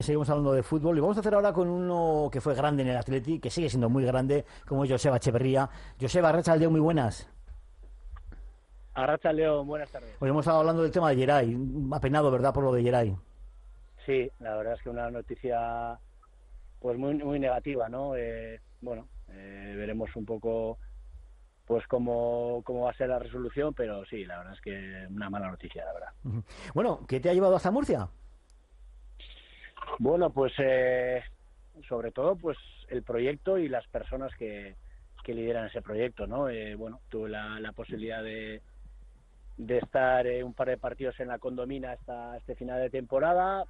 Seguimos hablando de fútbol y vamos a hacer ahora con uno que fue grande en el Atleti, que sigue siendo muy grande, como es Joseba Echeverría. Joseba, Arratsaldeon, muy buenas. Arratsaldeon, buenas tardes. Hoy hemos estado hablando del tema de Geray, apenado, ¿verdad?, por lo de Geray. Sí, la verdad es que una noticia pues muy negativa, ¿no? Veremos un poco pues cómo va a ser la resolución, pero sí, la verdad es que una mala noticia, la verdad. Bueno, ¿qué te ha llevado hasta Murcia? Bueno, pues sobre todo pues el proyecto y las personas que lideran ese proyecto, ¿no? Tuve la posibilidad de estar un par de partidos en la Condomina hasta este final de temporada.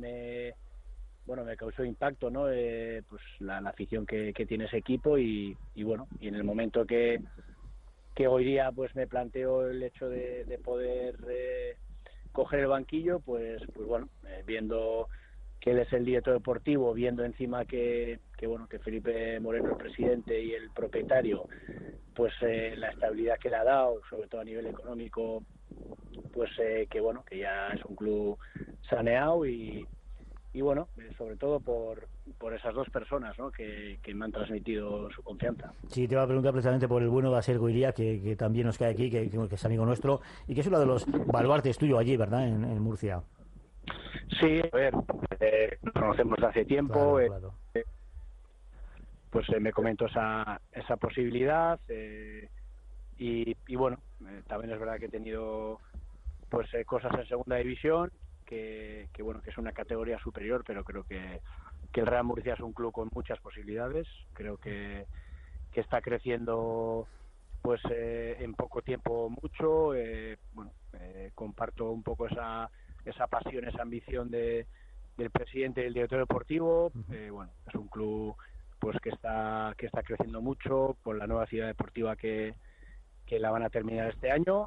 Me causó impacto, ¿no? Pues la afición que tiene ese equipo y bueno, y en el momento que hoy día pues me planteo el hecho de poder coger el banquillo, pues bueno, viendo que él es el director deportivo, viendo encima que Felipe Moreno, el presidente y el propietario, pues la estabilidad que le ha dado, sobre todo a nivel económico, pues que ya es un club saneado y bueno, sobre todo por esas dos personas, ¿no? que me han transmitido su confianza. Sí, te iba a preguntar precisamente por el bueno de Asier Goiría, que también nos cae aquí, que es amigo nuestro, y que es uno de los baluartes tuyo allí, ¿verdad?, en Murcia. Sí, a ver, nos conocemos de hace tiempo, Claro, claro. me comentó esa posibilidad y bueno, también es verdad que he tenido pues cosas en segunda división que es una categoría superior, pero creo que el Real Murcia es un club con muchas posibilidades. Creo que está creciendo pues en poco tiempo mucho. Comparto un poco esa pasión, esa ambición del presidente y del director deportivo. Es un club pues que está creciendo mucho con la nueva ciudad deportiva que la van a terminar este año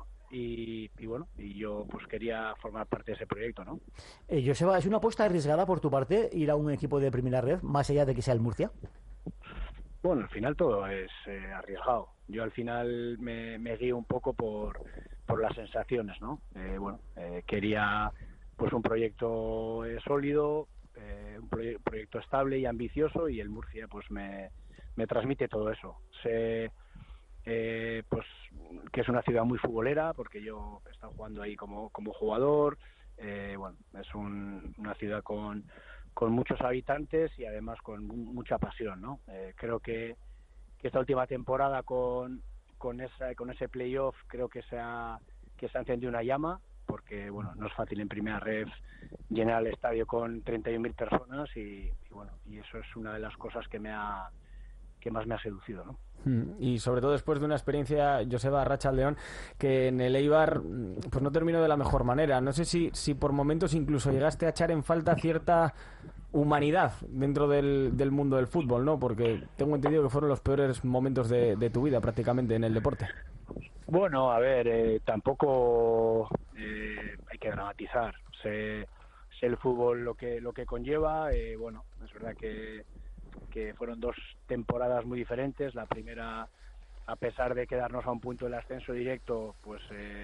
y yo pues quería formar parte de ese proyecto, ¿no? Joseba, ¿es una apuesta arriesgada por tu parte ir a un equipo de primera red, más allá de que sea el Murcia? Bueno, al final todo es arriesgado. Yo al final me guío un poco por las sensaciones, ¿no? Quería pues un proyecto sólido, proyecto estable y ambicioso, y el Murcia pues me transmite todo eso. Sé pues que es una ciudad muy futbolera, porque yo he estado jugando ahí como jugador. Es una ciudad con muchos habitantes y además con mucha pasión, ¿no? Creo que esta última temporada con ese playoff creo que se ha encendido una llama, porque bueno, no es fácil en primera ref llenar el estadio con 31.000 personas y eso es una de las cosas que más me ha seducido, ¿no? Y sobre todo después de una experiencia, Joseba Arratsaldeon, que en el Eibar pues no terminó de la mejor manera. No sé si por momentos incluso llegaste a echar en falta cierta humanidad dentro del mundo del fútbol, ¿no? Porque tengo entendido que fueron los peores momentos de tu vida prácticamente en el deporte. Bueno, a ver, tampoco hay que dramatizar. Sé el fútbol lo que conlleva. Es verdad que fueron dos temporadas muy diferentes. La primera, a pesar de quedarnos a un punto del ascenso directo, pues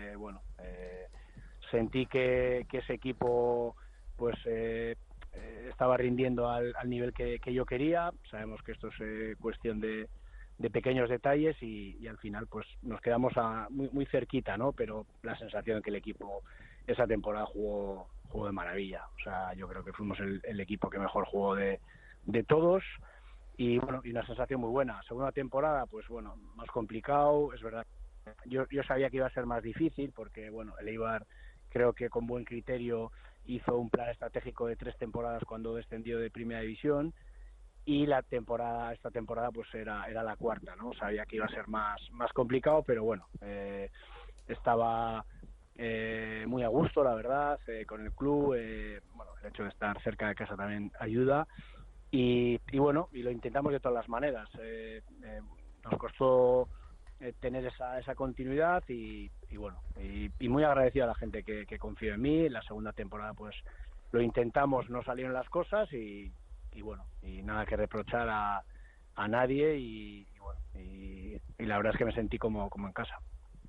sentí que ese equipo pues estaba rindiendo al nivel que yo quería. Sabemos que esto es cuestión de pequeños detalles y al final pues nos quedamos muy cerquita, ¿no? Pero la sensación de que el equipo esa temporada jugó de maravilla. O sea, yo creo que fuimos el equipo que mejor jugó de todos. Y bueno, y una sensación muy buena. Segunda temporada, pues bueno, más complicado, es verdad. Yo sabía que iba a ser más difícil porque bueno, el Eibar creo que con buen criterio hizo un plan estratégico de 3 temporadas cuando descendió de primera división, y esta temporada pues era la cuarta, ¿no? Sabía que iba a ser más complicado, pero bueno, estaba muy a gusto, la verdad, con el club. El hecho de estar cerca de casa también ayuda. Y bueno, y lo intentamos de todas las maneras. Nos costó tener esa continuidad y muy agradecido a la gente que confió en mí. La segunda temporada pues lo intentamos, no salieron las cosas y nada que reprochar a nadie y la verdad es que me sentí como en casa.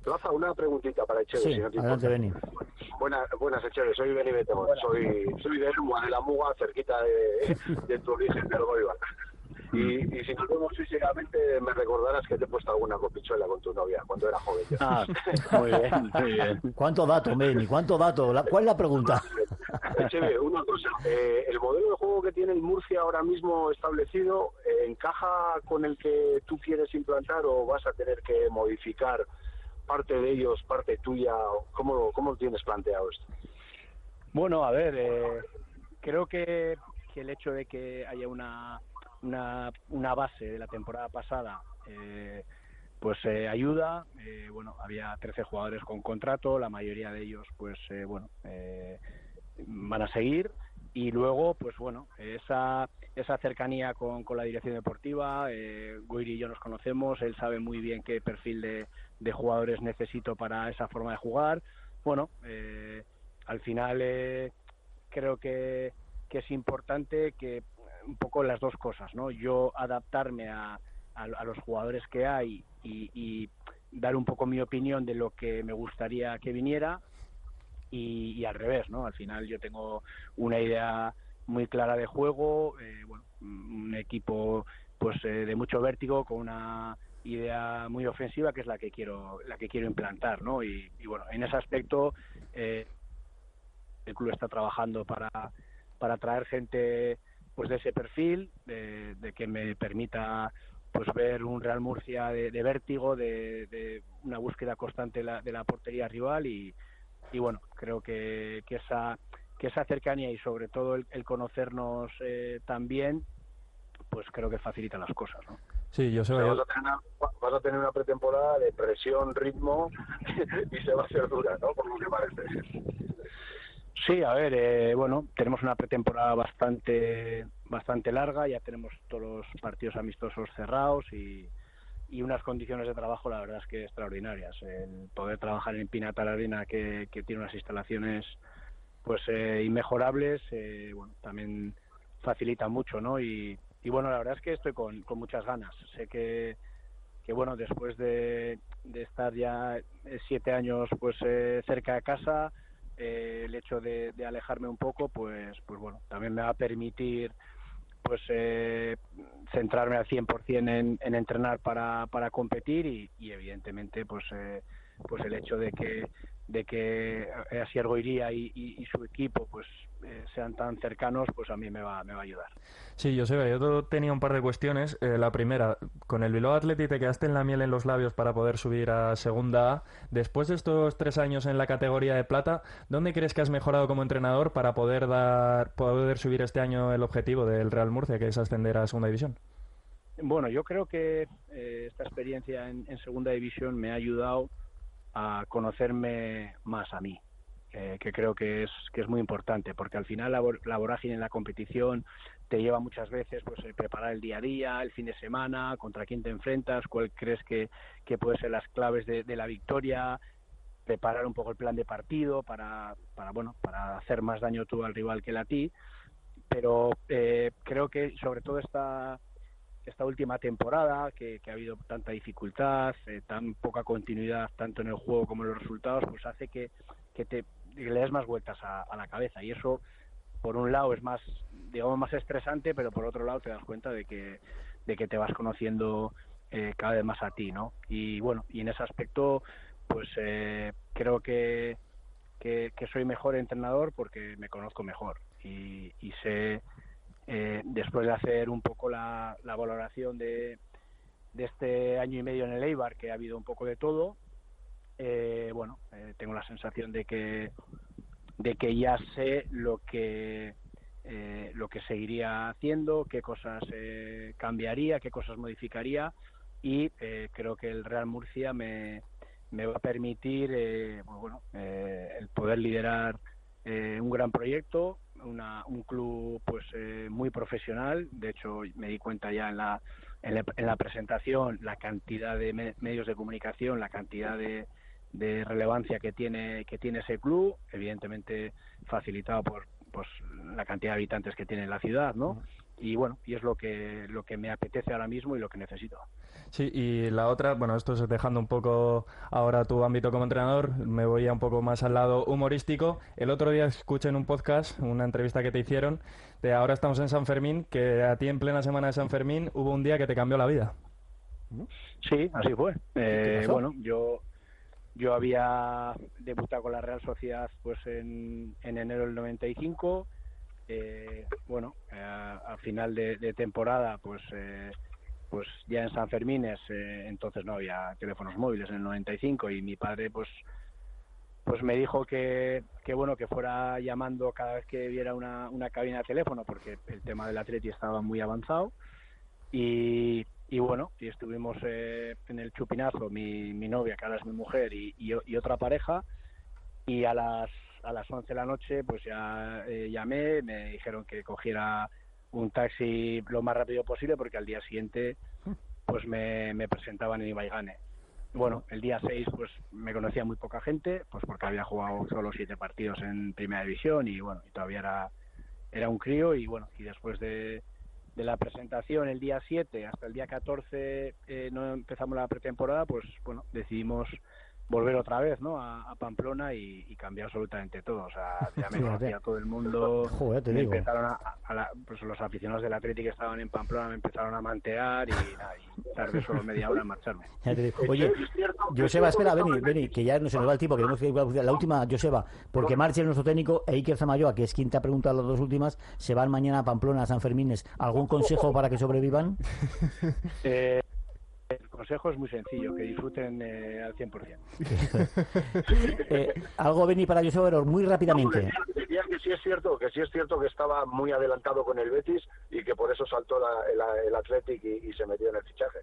Rafa, una preguntita para Echeve, Sí, si no te adelante, importa. Beni. Buenas, Echeve, soy Beni Betemo, soy de Lua, de la Muga, cerquita de tu origen, del Goibar. Y si nos vemos físicamente, me recordarás que te he puesto alguna copichuela con tu novia cuando era joven. Yo. Muy bien, muy bien. ¿Cuánto dato, Beni? ¿Cuánto dato? ¿Cuál es la pregunta? Echeve, una cosa. ¿El modelo de juego que tiene el Murcia ahora mismo establecido encaja con el que tú quieres implantar o vas a tener que modificar parte de ellos, parte tuya? ¿Cómo lo tienes planteado esto? Bueno, a ver, creo que el hecho de que haya una base de la temporada pasada pues ayuda. Bueno, había 13 jugadores con contrato, la mayoría de ellos pues van a seguir, y luego pues bueno, esa cercanía con la dirección deportiva. Goiri y yo nos conocemos, él sabe muy bien qué perfil de jugadores necesito para esa forma de jugar. Bueno, al final creo que es importante que un poco las dos cosas, ¿no? Yo adaptarme a los jugadores que hay y dar un poco mi opinión de lo que me gustaría que viniera, y al revés, ¿no? Al final yo tengo una idea muy clara de juego, bueno, un equipo pues de mucho vértigo, con una idea muy ofensiva que es la que quiero implantar, ¿no? Y bueno, en ese aspecto el club está trabajando para traer gente pues de ese perfil, de que me permita pues ver un Real Murcia de vértigo, de una búsqueda constante de la portería rival, y bueno, creo que esa cercanía y sobre todo el conocernos también, pues creo que facilita las cosas, ¿no? Sí, yo sé. Vas a tener una pretemporada de presión, ritmo y se va a hacer dura, ¿no? Por lo que parece. Sí, a ver, bueno, tenemos una pretemporada bastante larga, ya tenemos todos los partidos amistosos cerrados y unas condiciones de trabajo, la verdad es que extraordinarias. El poder trabajar en Pinatar Arena, que tiene unas instalaciones pues inmejorables, bueno, también facilita mucho, ¿no? Y bueno, la verdad es que estoy con muchas ganas. Sé que bueno, después de estar ya 7 años pues cerca de casa, el hecho de alejarme un poco, pues bueno, también me va a permitir pues centrarme al 100% en entrenar para competir, y evidentemente pues el hecho de que Asier Goiría y su equipo pues sean tan cercanos, pues a mí me va a ayudar. Sí, yo tenía un par de cuestiones. La primera, con el Bilbao Athletic te quedaste en la miel en los labios para poder subir a Segunda A. Después de estos 3 años en la categoría de plata, ¿dónde crees que has mejorado como entrenador para poder subir este año el objetivo del Real Murcia, que es ascender a Segunda División? Bueno, yo creo que esta experiencia en Segunda División me ha ayudado a conocerme más a mí, que creo que es muy importante, porque al final la vorágine en la competición te lleva muchas veces pues preparar el día a día, el fin de semana, contra quién te enfrentas, cuál crees que pueden ser las claves de la victoria, preparar un poco el plan de partido para hacer más daño tú al rival que él a ti. Pero creo que sobre todo esta última temporada, que ha habido tanta dificultad, tan poca continuidad tanto en el juego como en los resultados, pues hace que le des más vueltas a la cabeza, y eso por un lado es más estresante, pero por otro lado te das cuenta de que te vas conociendo cada vez más a ti, ¿no? Y bueno, y en ese aspecto pues creo que soy mejor entrenador porque me conozco mejor y sé, después de hacer un poco la valoración de este año y medio en el Eibar, que ha habido un poco de todo, tengo la sensación de que ya sé lo que seguiría haciendo, qué cosas cambiaría, qué cosas modificaría, y creo que el Real Murcia me va a permitir el poder liderar un gran proyecto, un club pues muy profesional. De hecho, me di cuenta ya en la presentación la cantidad de medios de comunicación, la cantidad de relevancia que tiene ese club, evidentemente facilitado por pues la cantidad de habitantes que tiene la ciudad, ¿no? bueno, y es lo que me apetece ahora mismo y lo que necesito. Sí, y la otra, bueno, esto es dejando un poco ahora tu ámbito como entrenador, me voy ya un poco más al lado humorístico. El otro día escuché en un podcast una entrevista que te hicieron de ahora estamos en San Fermín, que a ti en plena semana de San Fermín hubo un día que te cambió la vida. Sí, así fue. Bueno, yo había debutado con la Real Sociedad pues en enero del 95. Bueno, a final de temporada pues ya en San Fermines, entonces no había teléfonos móviles en el 95 y mi padre pues me dijo que bueno, que fuera llamando cada vez que viera una cabina de teléfono, porque el tema del Atleti estaba muy avanzado y bueno, y estuvimos en el chupinazo mi novia, que ahora es mi mujer, y otra pareja, y a las 11 de la noche pues ya llamé, me dijeron que cogiera un taxi lo más rápido posible porque al día siguiente pues me presentaban en Ibaigane. Bueno, el día 6 pues me conocía muy poca gente, pues porque había jugado solo 7 partidos en Primera División y bueno, y todavía era un crío, y bueno, y después de la presentación el día 7 hasta el día 14 no empezamos la pretemporada, pues bueno, decidimos volver otra vez, ¿no? A Pamplona y cambiar absolutamente todo. O sea, ya me conocía todo el mundo. Joder, te me digo. empezaron pues los aficionados del Atleti que estaban en Pamplona me empezaron a mantear y nada, y tardé solo media hora en marcharme. Ya te digo. Oye, Joseba, espera, vení, que ya no se nos va el tiempo, que tenemos que la última, Joseba, porque Marche, nuestro técnico, e Iker Zamayoa, que es quien te ha preguntado las dos últimas, se van mañana a Pamplona, a San Fermines. ¿Algún consejo para que sobrevivan? El consejo es muy sencillo, que disfruten al 100%. Algo, Beni, para Joseba, muy rápidamente. Decía que sí es cierto que estaba muy adelantado con el Betis y que por eso saltó el Athletic y se metió en el fichaje.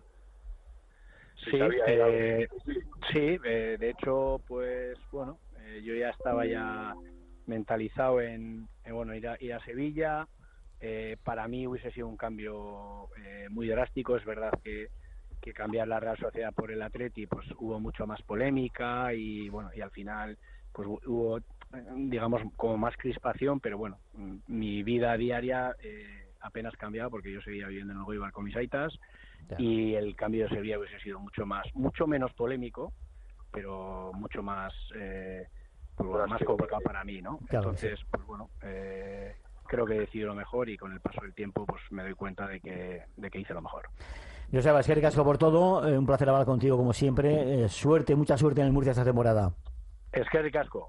Sí, de hecho, pues bueno, yo ya estaba ya mentalizado en bueno, ir a Sevilla. Para mí hubiese sido un cambio muy drástico. Es verdad que cambiar la Real Sociedad por el Atleti pues hubo mucho más polémica y bueno, y al final pues hubo, digamos, como más crispación, pero bueno, mi vida diaria apenas cambiaba porque yo seguía viviendo en el Goibar con mis aitas. Ya. Y el cambio de Sevilla hubiese sido mucho menos polémico, pero mucho más pues, más complicado para mí, ¿no? Claro, entonces, sí. Pues bueno, creo que he decidido lo mejor y con el paso del tiempo pues me doy cuenta de que hice lo mejor. Joseba, es que ricasco por todo, un placer hablar contigo como siempre, suerte, mucha suerte en el Murcia esta temporada. Es que ricasco.